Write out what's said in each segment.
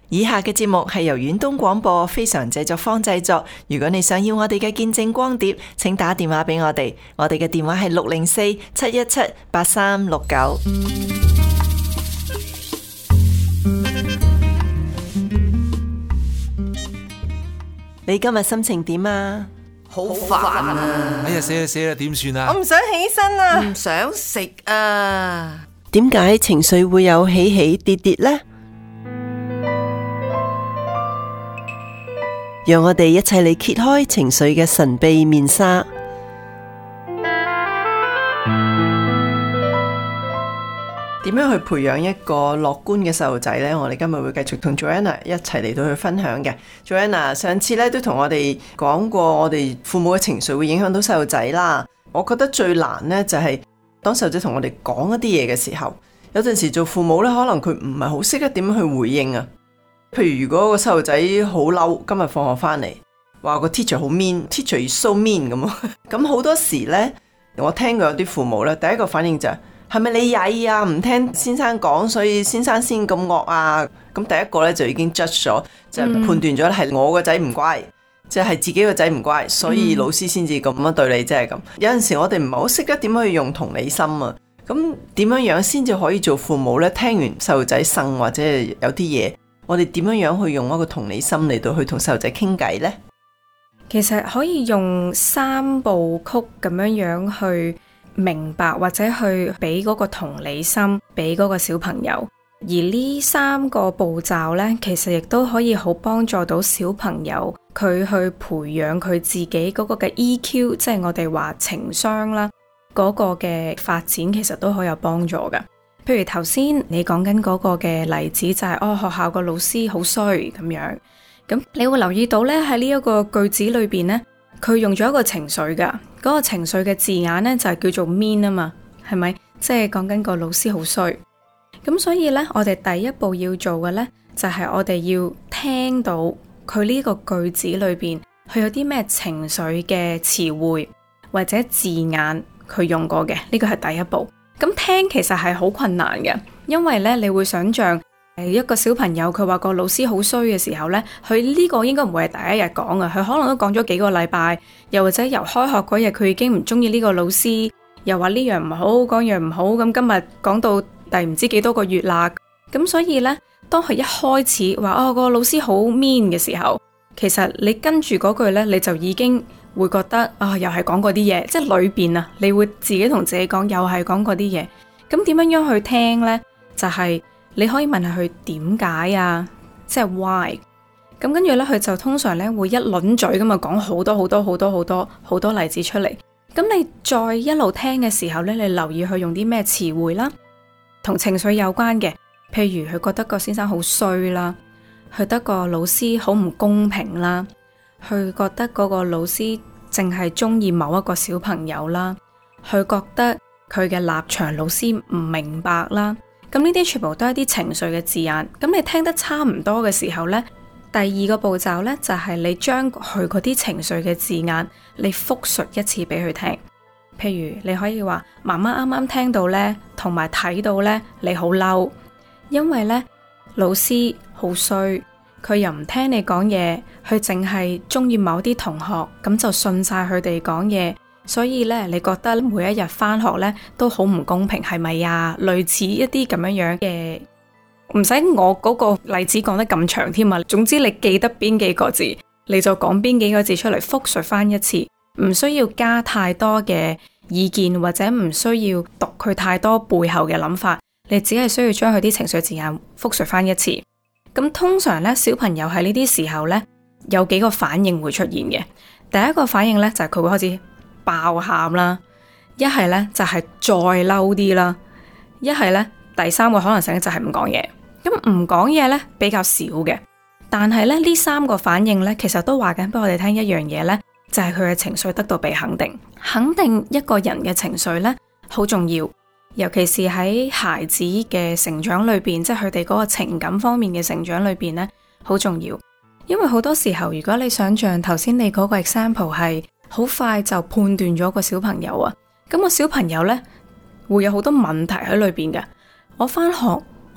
以下嘅節目係由遠東廣播非常製作坊製作。如果你想要我哋嘅見證光碟，請打電話俾我哋。我哋嘅電話係604-717-8369。你今日心情點啊？ 好煩啊！ 哎呀，死啦，點算啊？ 我唔想起身啊！ 唔想食啊！ 點解情緒會有起起跌跌呢？讓我哋一齊嚟揭開情緒嘅神秘面紗。點樣去培養一個樂觀嘅細路仔呢？我哋今日會繼續同 Joanna 一齊嚟到去分享嘅。Joanna 上次咧都同我哋講過，我哋父母嘅情緒會影響到細路仔啦。我覺得最難呢，就係當細路仔同我哋講一啲嘢嘅時候，有陣時做父母咧，可能佢唔係好識得點樣去回應啊。譬如如果個細路仔好嬲，今日放學翻嚟話個 teacher 好 mean，teacher is so mean 咁咁好多時呢，我聽過有啲父母咧，第一個反應就係咪你曳啊？唔聽先生講，所以先生先咁惡啊？咁第一個咧就已經 judge 咗，就判斷咗係我個仔唔乖，即係自己個仔唔乖，所以老師先至咁樣對你，即係咁。有陣時我哋唔係好識得點樣去用同理心啊。咁點樣樣先至可以做父母咧？聽完細路仔呻或者係有啲嘢，我哋點樣樣去用一個同理心嚟到去同細路仔傾偈呢？ 其實可以用3部曲咁樣樣去明白或者去俾嗰個同理心俾嗰個小朋友，而呢3個步驟呢，其實亦都可以好幫助到小朋友佢去培養佢自己嗰個嘅 EQ， 即係我哋話情商啦，嗰個嘅發展其實都好有幫助噶。譬如頭先你講緊嗰個嘅例子就係學校個老師好衰咁樣，咁你會留意到呢，喺呢一個句子裏邊呢，佢用咗一個情緒噶。嗰個情緒嘅字眼呢，就係叫做 mean 啊嘛，係咪？即係講緊個老師好衰。咁所以呢，我哋第一步要做嘅呢，就係我哋要聽到佢呢個句子裏邊，佢有啲咩情緒嘅詞彙或者字眼佢用過嘅，呢個係第一步。咁聽其實係好困難嘅，因為呢，你會想象一個小朋友佢話個老師好衰嘅時候呢，佢呢個應該唔會係第一日講嘅，佢可能都講咗幾個禮拜，又或者由開學嗰日佢已經唔中意呢個老師，又話呢樣唔好，嗰樣唔好，咁今日講到第唔知幾多個月啦。咁所以呢，當佢一開始話個老師好 mean 嘅時候，其實你跟住嗰句呢，你就已經會覺得又係講嗰啲嘢，即係裏邊啊，你會自己同自己講又係講嗰啲嘢。咁點樣去聽呢？就係你可以問下佢點解啊，即係 why。咁跟住呢，佢就通常呢會一輪嘴咁啊講好多例子出嚟。咁你再一路聽嘅時候呢，你留意佢用啲咩詞彙啦，同情緒有關嘅，譬如佢覺得個先生好衰啦，佢覺得個老師好唔公平啦，佢覺得嗰個老師淨係中意某一個小朋友啦，佢覺得佢嘅立場老師唔明白啦。咁呢啲全部都係啲情緒嘅字眼。咁你聽得差唔多嘅時候呢，第二個步驟呢，就係你將佢嗰啲情緒嘅字眼你複述一次俾佢聽。譬如你可以話媽媽啱啱聽到呢，同埋睇到呢，你好嬲，因為呢，老師好衰，佢又唔聽你講嘢，佢淨係中意某啲同學，咁就信晒佢哋講嘢。所以咧，你覺得每一日返學咧都好唔公平，係咪啊？類似一啲咁樣嘅，唔使我嗰個例子講得咁長添啊。總之你記得邊幾個字，你就講邊幾個字出嚟，複述翻一次，唔需要加太多嘅意見，或者唔需要讀佢太多背後嘅諗法，你只係需要將佢啲情緒字眼複述翻一次。咁通常咧，小朋友喺呢啲時候咧，有幾個反應會出現嘅。第一個反應咧就係佢會開始爆喊啦，一係咧就係再嬲啲啦，一係咧第三個可能性就係唔講嘢。咁唔講嘢咧比較少嘅，但係咧呢3個反應咧其實都話緊俾我哋聽一樣嘢咧，就係佢嘅情緒得到被肯定。肯定一個人嘅情緒咧好重要，尤其是喺孩子嘅成長裏邊，即係佢哋嗰個情感方面嘅成長裏邊咧好重要。因為好多時候，如果你想象頭先你嗰個 example 係好快就判斷咗個小朋友啊，咁個小朋友呢會有好多問題喺裏邊嘅。我返學，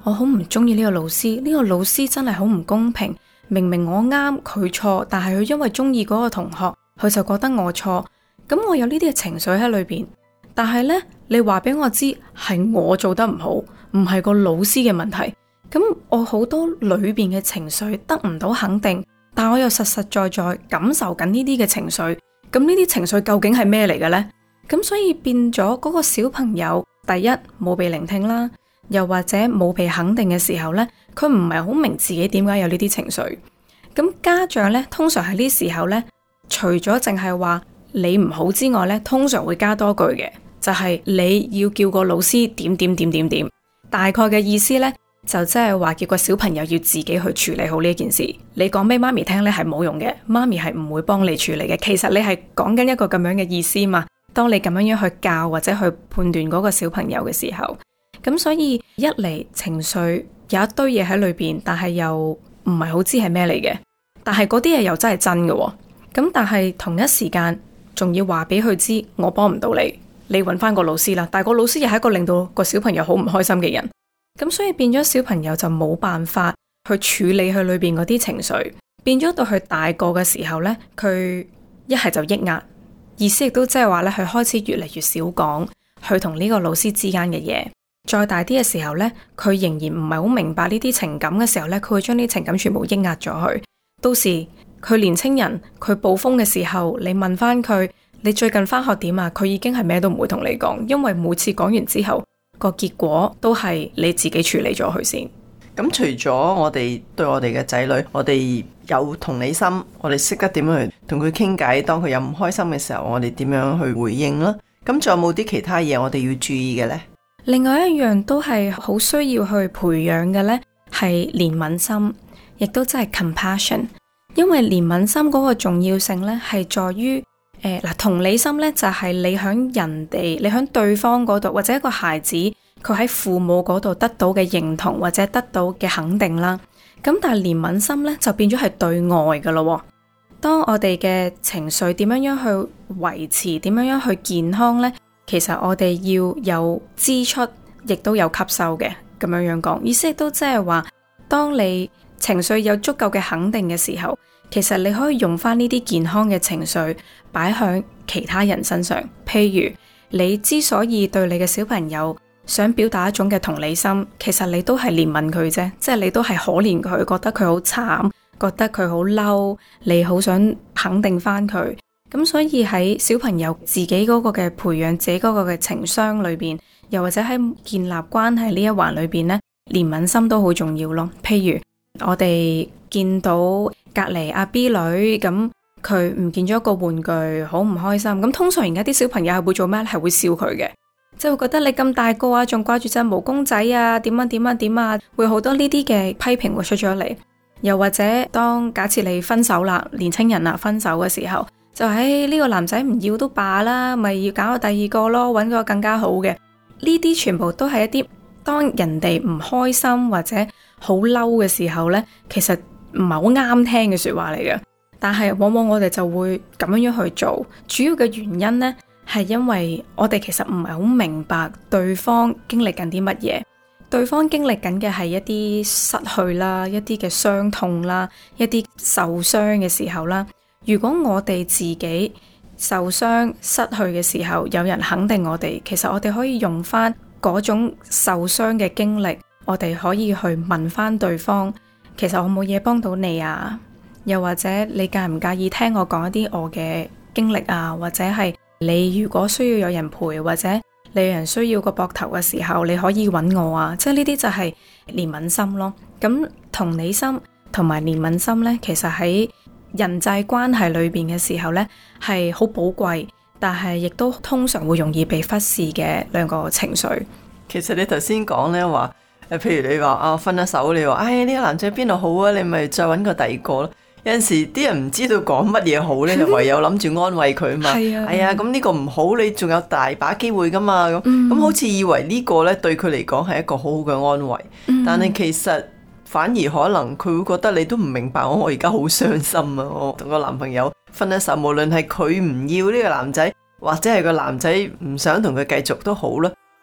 我好唔中意呢個老師，呢個老師真係好唔公平。明明我啱佢錯，但係佢因為中意嗰個同學，佢就覺得我錯。咁我有呢啲嘅情緒喺裏邊，但係呢，你話俾我知係我做得唔好，唔係個老師嘅問題。咁我好多裏邊嘅情緒得唔到肯定，但我又實實在在感受緊呢啲嘅情緒。咁呢啲情緒究竟係咩嚟嘅呢？咁所以變咗嗰個小朋友，第一冇被聆聽啦，又或者冇被肯定嘅時候呢，佢唔係好明自己點解有呢啲情緒。咁家長呢，通常喺呢時候呢，除咗淨係話你唔好之外呢，通常會加多句嘅，就係你要叫個老師點點點點點。大概嘅意思呢，就即係話叫個小朋友要自己去處理好呢件事。你講俾媽咪聽呢係冇用嘅，媽咪係唔會幫你處理嘅。其實你係講緊一個咁樣嘅意思嘛。當你咁樣去教或者去判斷嗰個小朋友嘅時候，咁所以一嚟情緒有一堆嘢喺裏邊，但係又唔係好知係咩嚟嘅，但係嗰啲嘢又真係真嘅喎。咁但係同一時間仲要話俾佢知，我幫唔到你，你揾翻個老師啦。但係個老師又係一個令到個小朋友好唔開心嘅人，咁所以變咗小朋友就冇辦法去處理佢裏邊嗰啲情緒，變咗到佢大個嘅時候呢，佢一係就抑壓。意思亦都即係話咧，佢開始越嚟越少講佢同呢個老師之間嘅嘢。再大啲嘅時候呢，佢仍然唔係好明白呢啲情感嘅時候呢，佢會將啲情感全部抑壓咗佢。到時佢年青人佢暴風嘅時候，你問翻佢，你最近翻學點啊？佢已經係咩都唔會同你講，因為每次講完之後個結果都係你自己處理咗佢先。 咁除咗我哋對我哋嘅仔女，我哋有同理心，我哋識得點樣去同佢傾偈。當佢有唔開心嘅時候，我哋點樣去回應啦？咁仲有冇啲其他嘢我哋要注意嘅呢？ 另外一樣都係好需要去培養嘅呢，係憐憫心，亦都真係 compassion。因為憐憫心嗰個重要性呢，係在於同理心呢，就係你響人哋，你響對方嗰度，或者一個孩子佢喺父母嗰度得到嘅認同或者得到嘅肯定啦。咁但係憐憫心呢，就變咗係對外噶咯。當我哋嘅情緒點樣樣去維持，點樣樣去健康呢？其實我哋要有支出，亦都有吸收嘅。咁樣樣講，意思亦都即係話，當你情緒有足夠嘅肯定嘅時候，其實你可以用翻呢啲健康嘅情緒擺響其他人身上。譬如你之所以對你嘅小朋友想表達一種嘅同理心，其實你都係憐憫佢啫，即係你都係可憐佢，覺得佢好慘，覺得佢好嬲，你好想肯定翻佢。咁所以喺小朋友自己嗰個嘅培養，自己嗰個嘅情商裏邊，又或者喺建立關係呢一環裏邊呢，憐憫心都好重要咯。譬如我哋見到隔籬阿 B 女咁，佢唔見咗一個玩具，好唔開心。咁通常而家啲小朋友係會做咩？係會笑佢嘅。即係會覺得你咁大個啊，仲掛住隻毛公仔啊，點啊點啊點啊，會好多呢啲嘅批評會出咗嚟。又或者當假設你分手啦，年青人啦分手嘅時候，就呢個男仔唔要都罷啦，咪要搞個第二個咯，搵個更加好嘅。呢啲全部都係一啲當人哋唔開心或者好嬲嘅時候呢，其實唔係好啱聽嘅說話嚟嘅。但係往往我哋就會咁樣去做，主要嘅原因呢，係因為我哋其實唔係好明白對方經歷緊啲乜嘢，對方經歷緊嘅係一啲失去啦，一啲嘅傷痛啦，一啲受傷嘅時候啦。如果我哋自己受傷失去嘅時候，有人肯定我哋，其實我哋可以用翻嗰種受傷嘅經歷，我哋可以去問翻對方，其實我冇嘢幫到你啊，又或者你介唔介意聽我講一啲我嘅經歷啊，或者係你如果需要有人陪，或者你有人需要個膊頭嘅時候，你可以揾我啊。即係呢啲就係憐憫心咯。咁同理心同埋憐憫心呢，其實喺人際關係裏邊嘅時候呢，係好寶貴，但係亦都通常會容易被忽視嘅兩個情緒。 其實你頭先講呢話，譬如你話分咗手，你話呢個男仔邊度好啊，你咪再揾個第二個咯。有陣時啲人唔知道講乜嘢好呢，就唯有諗住安慰佢嘛。係啊，咁呢個唔好，你仲有大把機會噶嘛。咁好似以為呢個呢對佢嚟講係一個好好嘅安慰，但係其實反而可能佢會覺得你都唔明白我而家好傷心啊！我同個男朋友分咗手，無論係佢唔要呢個男仔，或者係個男仔唔想同佢繼續都好啦。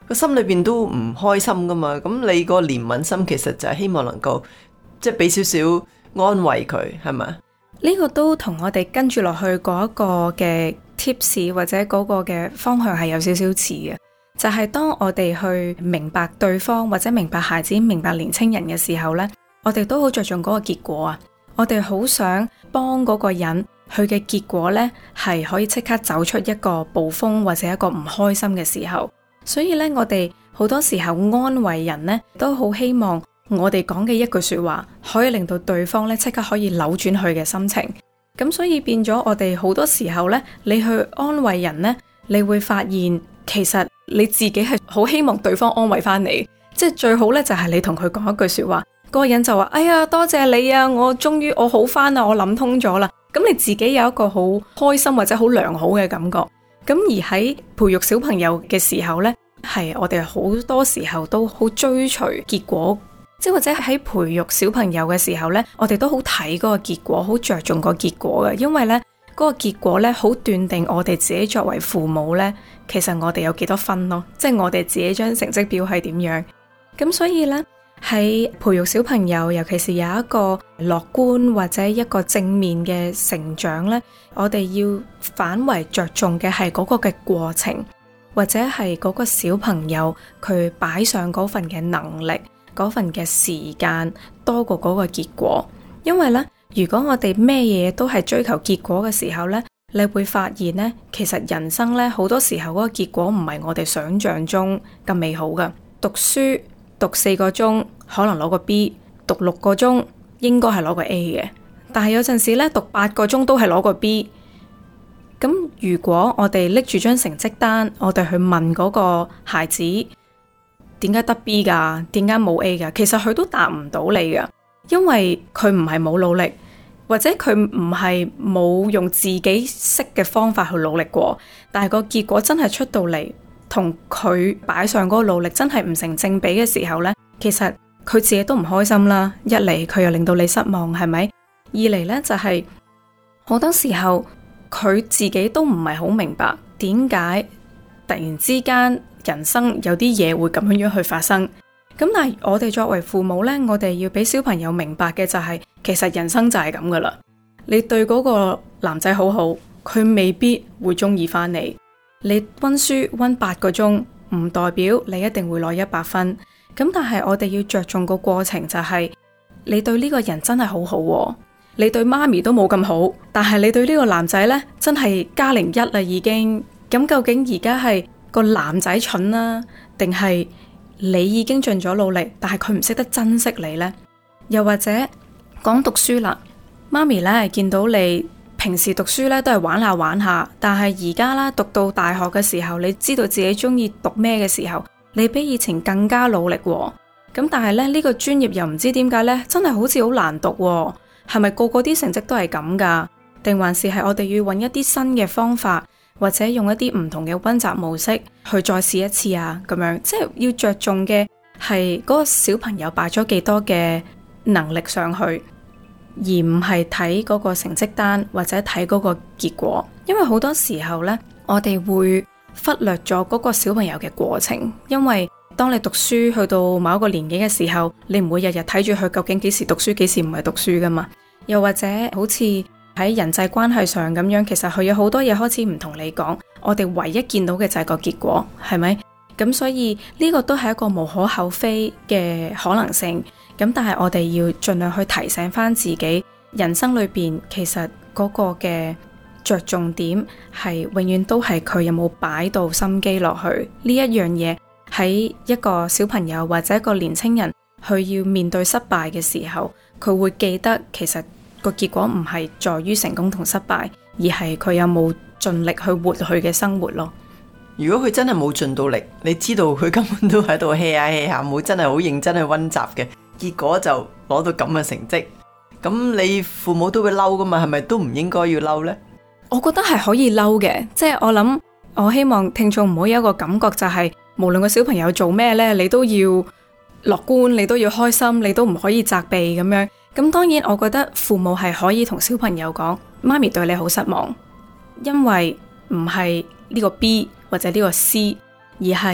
個心裏邊都唔開心噶嘛。咁你個憐憫心其實就係希望能夠即係俾少少安慰佢，係咪？ 呢個都同我哋跟住落去嗰一個嘅 tips 或者嗰個嘅方向係有少少似嘅，就係當我哋去明白對方或者明白孩子、明白年青人嘅時候呢，我哋都好着重嗰個結果啊！我哋好想幫嗰個人，佢嘅結果呢係可以即刻走出一個暴風或者一個唔開心嘅時候，所以呢，我哋好多時候安慰人呢，都好希望我哋講嘅一句說話可以令到對方呢即刻可以扭轉佢嘅心情。咁所以變咗我哋好多時候呢，你去安慰人呢，你會發現其實你自己係好希望對方安慰翻你，即係最好呢，就係你同佢講一句說話，嗰個人就話：哎呀，多謝你啊，我終於我好翻啦，我諗通咗啦。咁你自己有一個好開心或者好良好嘅感覺。咁而喺培育小朋友嘅時候呢，係我哋好多時候都好追隨結果。即或者喺培育小朋友嘅時候呢，我哋都好睇嗰個結果，好着重個結果嘅，因為呢嗰個結果呢，好斷定我哋自己作為父母呢，其實我哋有幾多分咯，即係我哋自己張成績表係點樣。咁所以呢，喺培育小朋友，尤其是有一個樂觀或者一個正面嘅成長呢，我哋要反為着重嘅係嗰個嘅過程，或者係嗰個小朋友佢擺上嗰份嘅能力，嗰份嘅時間多過嗰個結果。因為呢，如果我哋咩嘢都係追求結果嘅時候呢，你會發現呢，其實人生呢，好多時候嗰個結果唔係我哋想象中咁美好㗎。讀書讀4個鐘可能攞個 B， 讀6個鐘應該係攞個 A 嘅，但係有陣時呢，讀8個鐘都係攞個 B。咁如果我哋拎住張成績單，我哋去問嗰個孩子點解得 B 噶，點解冇 A 噶，其實佢都答唔到你噶，因為佢唔係冇努力，或者佢唔係冇用自己識嘅方法去努力過，但係個結果真係出到嚟，同佢擺上嗰個努力真係唔成正比嘅時候呢，其實佢自己都唔開心啦。一嚟佢又令到你失望，係咪？二嚟呢，就係好多時候佢自己都唔係好明白點解突然之間人生有啲嘢會咁樣去發生。咁但係我哋作為父母呢，我哋要俾小朋友明白嘅就係，其實人生就係咁噶啦。你對嗰個男仔好好，佢未必會中意翻你。你溫書溫8個鐘，唔代表你一定會攞100分。咁但係我哋要着重個過程，就係你對呢個人真係好好喎，你對媽咪都冇咁好，但係你對呢個男仔呢，真係+01啦已經。咁究竟而家係個男仔蠢啦，定係你已經盡咗努力，但係佢唔識得珍惜你呢？又或者講讀書啦，媽咪呢見到你平時讀書呢都係玩下玩下，但係而家啦讀到大學嘅時候，你知道自己中意讀咩嘅時候，你比以前更加努力喎。咁但係呢，呢個專業又唔知點解呢，真係好似好難讀喎。係咪個個啲成績都係咁噶？定還是係我哋要揾一啲新嘅方法，或者用一啲唔同嘅溫習模式去再試一次啊？咁樣即係要着重嘅係嗰個小朋友擺咗幾多嘅能力上去，而唔係睇嗰個成績單或者睇嗰個結果。因為好多時候呢，我哋會忽略咗嗰個小朋友嘅過程。因為當你讀書去到某一個年紀嘅時候，你唔會日日睇住佢究竟幾時讀書幾時唔係讀書噶嘛。又或者好似喺人際關係上咁樣，其實佢有好多嘢開始唔同你講，我哋唯一見到嘅就係個結果，係咪？咁所以呢個都係一個無可厚非嘅可能性。咁但係我哋要盡量去提醒翻自己，人生裏邊其實嗰個嘅着重點係永遠都係佢有冇擺到心機落去呢一樣嘢。喺一個小朋友或者一個年青人，佢要面對失敗嘅時候，佢會記得其實個結果唔係在於成功同失敗，而係佢有冇盡力去活佢嘅生活咯。 如果佢真係冇盡到力，你知道佢根本都喺度 hea 下 hea 下，冇真係好認真去溫習嘅，結果就攞到咁嘅成績，咁你父母都會嬲噶嘛？係咪都唔應該要嬲呢？ 我覺得係可以嬲嘅，即係我希望聽眾唔好有一個感覺就係無論個小朋友做咩呢，你都要樂觀，你都要開心，你都唔可以責備咁樣。咁當然我覺得父母係可以同小朋友講，媽咪對你好失望，因為唔係呢個 B 或者呢個 C， 而係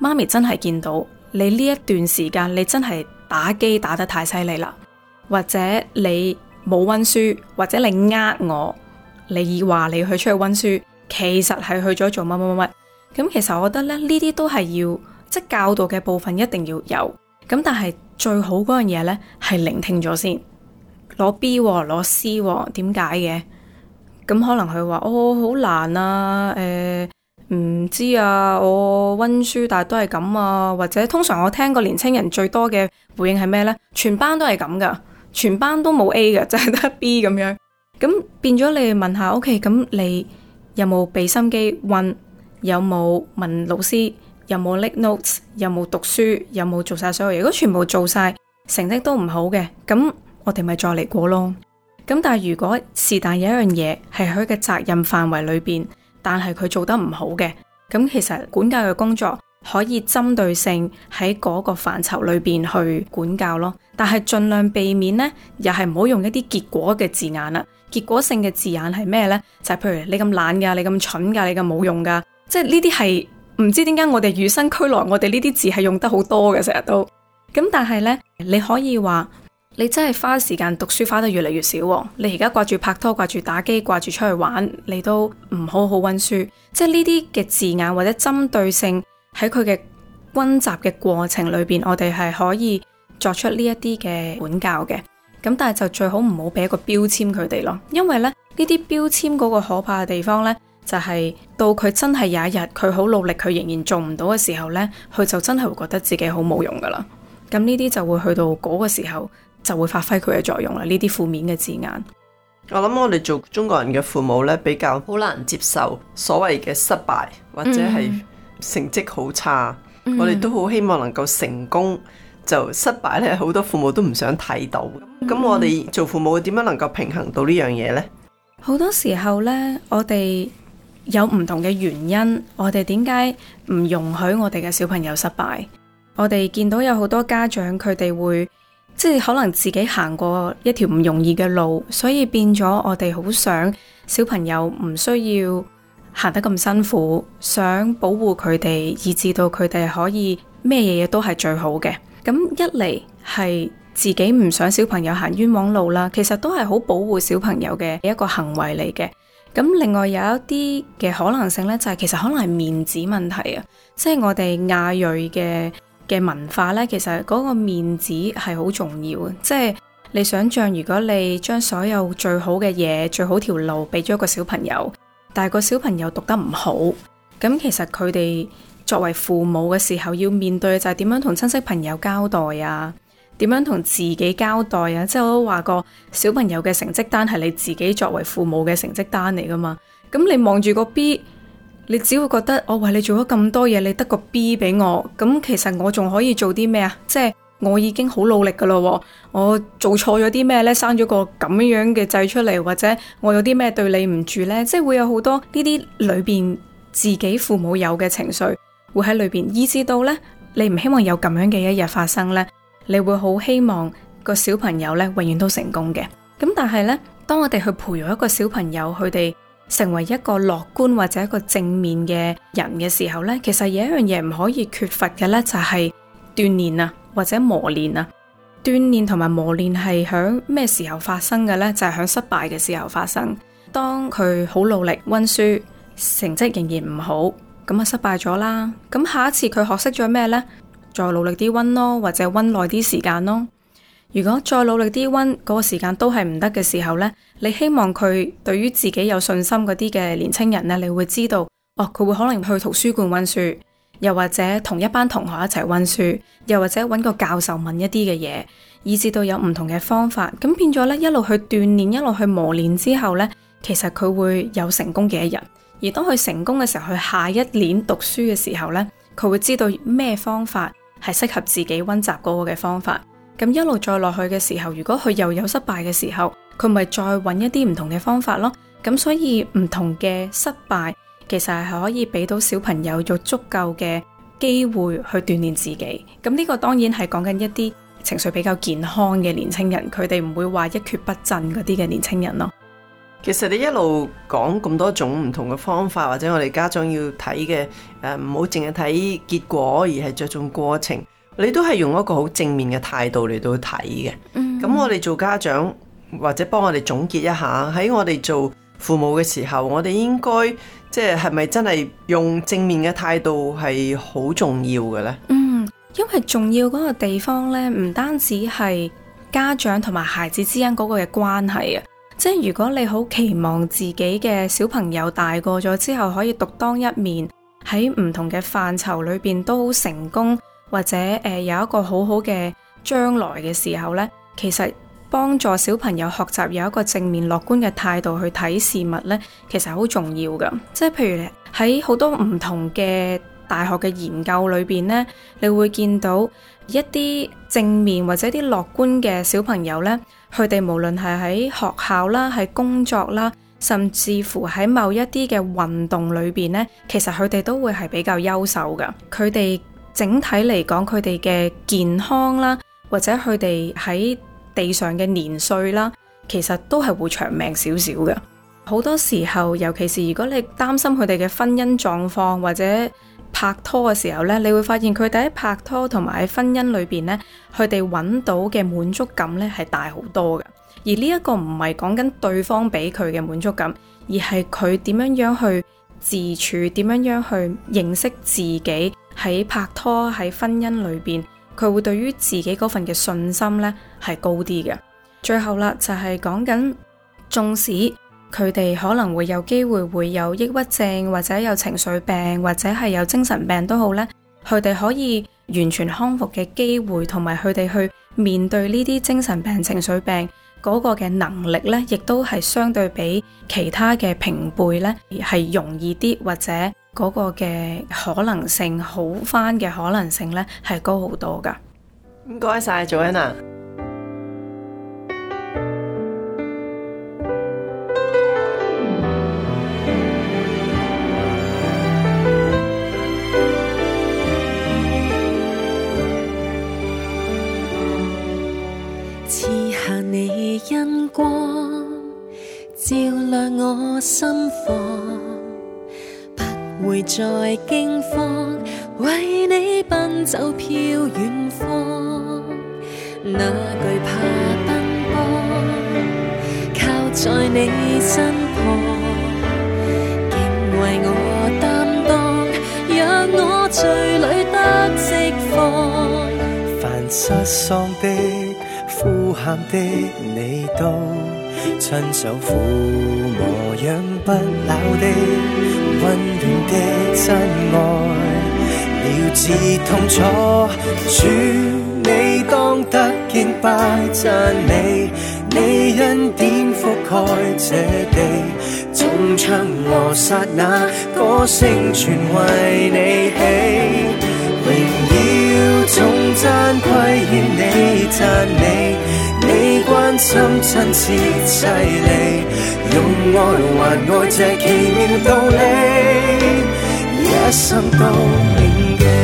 媽咪真係見到你呢一段時間你真係打機打得太犀利啦，或者你冇溫書，或者你我，你話你去出去溫書，其實係去咗做乜乜乜乜。咁其實我覺得咧，呢啲都係要即係教導嘅部分一定要有。咁但係最好嗰樣嘢咧係聆聽咗先，攞 B 攞 C 點解嘅？咁可能佢話好難啊，唔知啊，我溫書但係都係咁啊，或者通常我聽過年青人最多嘅回應係咩呢？全班都係咁噶，全班都冇 A 嘅，就係得 B 咁樣。咁變咗你問下，OK，咁你有冇俾心機溫？有冇問老師？有冇拎 notes？有冇讀書？有冇做晒所有嘢？如果全部做晒，成績都唔好嘅，咁我哋咪再嚟過咯。咁但係如果是但有一樣嘢係佢嘅責任範圍裏邊，但係佢做得唔好嘅，咁其實管教嘅工作可以針對性喺嗰個範疇裏邊去管教咯。但係盡量避免呢，又係唔好用一啲結果嘅字眼啦。結果性嘅字眼係咩呢？就係譬如你咁懶噶，你咁蠢噶，你咁冇用噶，即係呢啲係唔知點解我哋與生俱來，我哋呢啲字係用得好多嘅，成日都。咁但係呢，你可以話。你真係花時間讀書花得越嚟越少喎，你而家掛住拍拖，掛住打機，掛住出去玩，你都唔好好溫書。即係呢啲嘅字眼或者針對性喺佢嘅溫習嘅過程裏邊，我哋係可以作出呢一啲嘅管教嘅。咁但係就最好唔好俾一個標籤佢哋咯，因為咧呢啲標籤嗰個可怕嘅地方呢，就係到佢真係有一日佢好努力，佢仍然做唔到嘅時候呢，佢就真係會覺得自己好冇用噶啦。咁呢啲就會去到嗰個時候。就會發揮佢嘅作用啦。呢啲負面嘅字眼， 我諗我哋做中國人嘅父母呢，比較好難接受所謂嘅失敗或者係成績好差。我哋都好希望能夠成功，就失敗呢，好多父母都唔想睇到。咁我哋做父母點樣能夠平衡到呢樣嘢呢？ 好多時候呢，我哋有唔同嘅原因，我哋點解唔容許我哋嘅小朋友失敗？我哋見到有好多家長佢哋會。即係可能自己行過一條唔容易嘅路，所以變咗我哋好想小朋友唔需要行得咁辛苦，想保護佢哋，以至到佢哋可以咩嘢都係最好嘅。咁一嚟係自己唔想小朋友行冤枉路啦，其實都係好保護小朋友嘅一個行為嚟嘅。咁另外有一啲嘅可能性呢，就係其實可能係面子問題啊，即係我哋亞裔嘅文化呢，其實嗰個面子係好重要嘅。即係你想象，如果你將所有最好嘅嘢、最好條路俾咗個小朋友，但係個小朋友讀得唔好，咁其實佢哋作為父母嘅時候要面對嘅就係點樣同親戚朋友交代啊，點樣同自己交代啊。即係我都話過，小朋友嘅成績單係你自己作為父母嘅成績單嚟噶嘛。咁你望住個 B。你只會覺得我為你做咗咁多嘢，你得個 B 俾我，咁其實我仲可以做啲咩啊？即係我已經好努力噶咯，我做錯咗啲咩呢？生咗個咁樣嘅仔出嚟，或者我有啲咩對你唔住呢？即係會有好多呢啲裏邊自己父母有嘅情緒會喺裏邊，以致到呢，你唔希望有咁樣嘅一日發生呢，你會好希望個小朋友呢永遠都成功嘅。咁但係呢，當我哋去培養一個小朋友，佢哋成為一個樂觀或者一個正面嘅人嘅時候呢，其實有一樣嘢唔可以缺乏嘅呢，就係鍛煉啊，或者磨練啊。鍛煉同埋磨練係響咩時候發生嘅呢？就係響失敗嘅時候發生。當佢好努力溫書，成績仍然唔好，咁啊失敗咗啦。咁下一次佢學識咗咩呢？再努力啲溫咯，或者溫耐啲時間咯。如果再努力啲溫，嗰個時間都係唔得嘅時候呢，你希望佢對於自己有信心嗰啲嘅年青人呢，你會知道，哦，佢會可能去圖書館溫書，又或者同一班同學一齊溫書，又或者揾個教授問一啲嘅嘢，以至到有唔同嘅方法，咁變咗呢，一路去鍛煉，一路去磨練之後呢，其實佢會有成功嘅一日。而當佢成功嘅時候，佢下一年讀書嘅時候呢，佢會知道咩方法係適合自己溫習嗰個嘅方法。咁一路再落去嘅時候，如果佢又有失敗嘅時候，佢咪再揾一啲唔同嘅方法咯。咁所以唔同嘅失敗，其實係可以俾到小朋友有足夠嘅機會去鍛煉自己。咁呢個當然係講緊一啲情緒比較健康嘅年青人，佢哋唔會話一蹶不振嗰啲嘅年青人咯。 其實你一路講咁多種唔同嘅方法，或者我哋家長要睇嘅唔好淨係睇結果，而係着重過程。你都係用一個好正面嘅態度嚟到睇嘅。咁我哋做家長或者幫我哋總結一下，喺我哋做父母嘅時候，我哋應該即係咪真係用正面嘅態度係好重要嘅呢？ 因為重要嗰個地方呢，唔單止係家長同埋孩子之間嗰個嘅關係啊。即係如果你好期望自己嘅小朋友大個咗之後可以獨當一面，喺唔同嘅範疇裏邊都好成功，或者有一個好好嘅將來嘅時候呢，其實幫助小朋友學習有一個正面樂觀嘅態度去睇事物呢，其實好重要噶。即係譬如喺好多唔同嘅大學嘅研究裏邊呢，你會見到一啲正面或者啲樂觀嘅小朋友呢，佢哋無論係喺學校啦、喺工作啦，甚至乎喺某一啲嘅運動裏邊呢，其實佢哋都會係比較優秀噶。佢哋整體嚟講，佢哋嘅健康啦，或者佢哋喺地上嘅年歲啦，其實都係會長命少少嘅。好多時候，尤其是如果你擔心佢哋嘅婚姻狀況或者拍拖嘅時候呢，你會發現佢哋喺拍拖同埋喺婚姻裏邊呢，佢哋揾到嘅滿足感呢係大好多嘅。而呢一個唔係講緊對方俾佢嘅滿足感，而係佢點樣樣去自處，點樣樣去認識自己，喺拍拖喺婚姻裏邊，佢會對於自己嗰份嘅信心呢係高啲嘅。最後啦，就係講緊縱使佢哋可能會有機會會有抑鬱症，或者有情緒病，或者係有精神病都好呢，佢哋可以完全康復嘅機會，同埋佢哋去面對呢啲精神病、情緒病嗰個嘅能力呢，亦都係相對比其他嘅平輩呢係容易啲，或者嗰個嘅可能性好翻嘅可能性呢係高好多噶。 唔該晒Joanna。 恩光照亮我心房，不會再驚慌，為你奔走飄遠方，哪懼怕奔波，靠在你身旁，竟為我擔當，讓我罪裏得釋放。 凡失喪的呼喊的你都親手撫摸，養不老的溫暖的真愛，了知痛楚。主你當得敬拜讚美，你恩典覆蓋這地，眾唱和剎那歌聲全為你起。榮耀頌讚歸於你，讚美你關心親切犀利，用愛還愛這奇妙道理，一生都銘記。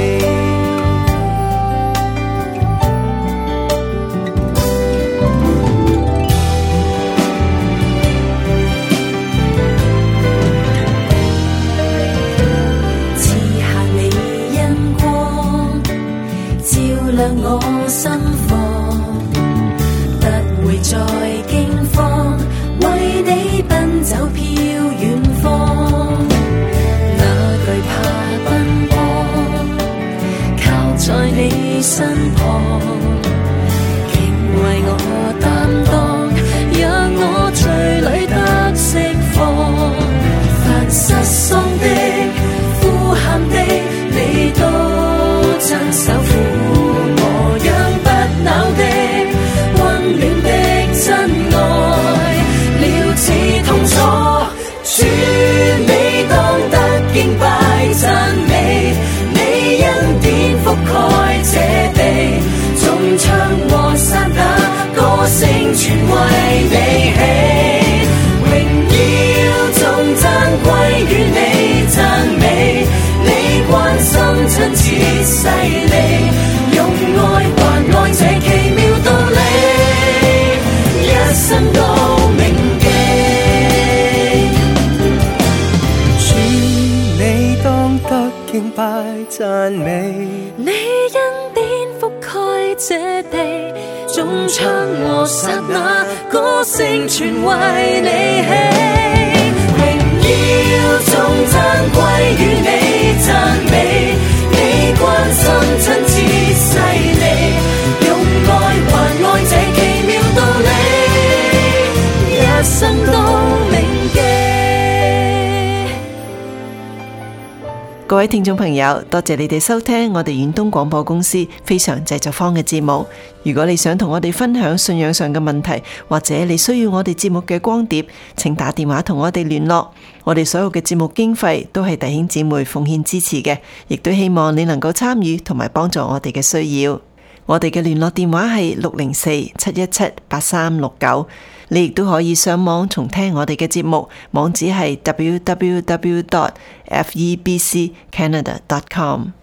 讓我心房不會再驚慌，為你奔走飄遠方，哪懼怕奔波，靠在你身旁，竟為我擔當，讓我罪裏得釋放。凡失喪的呼喊的，你都親手撫主你當得敬拜讚美，你恩典覆蓋這地，眾唱和剎那歌聲全為你起，榮耀頌讚歸於你，讚美你關心親切犀利，用愛還愛這奇妙道理，一生都銘記。 讚美。 你恩典覆蓋這地，中槍和剎那，歌聲全為你起。榮耀頌讚歸於你，讚美你關心親切細膩，用愛還愛這奇妙道理，一生都銘記。 各位聽眾朋友，多謝你哋收聽我哋遠東廣播公司非常製作坊嘅節目。如果你想同我哋分享信仰上嘅問題，或者你需要我哋節目嘅光碟，請打電話同我哋聯絡。我哋所有嘅節目經費都係弟兄姊妹奉獻支持嘅，亦都希望你能夠參與同埋幫助我哋嘅需要。我哋嘅聯絡電話係604-717-8369。你亦都可以上網重聽我哋嘅節目，網址係www.febccanada.com。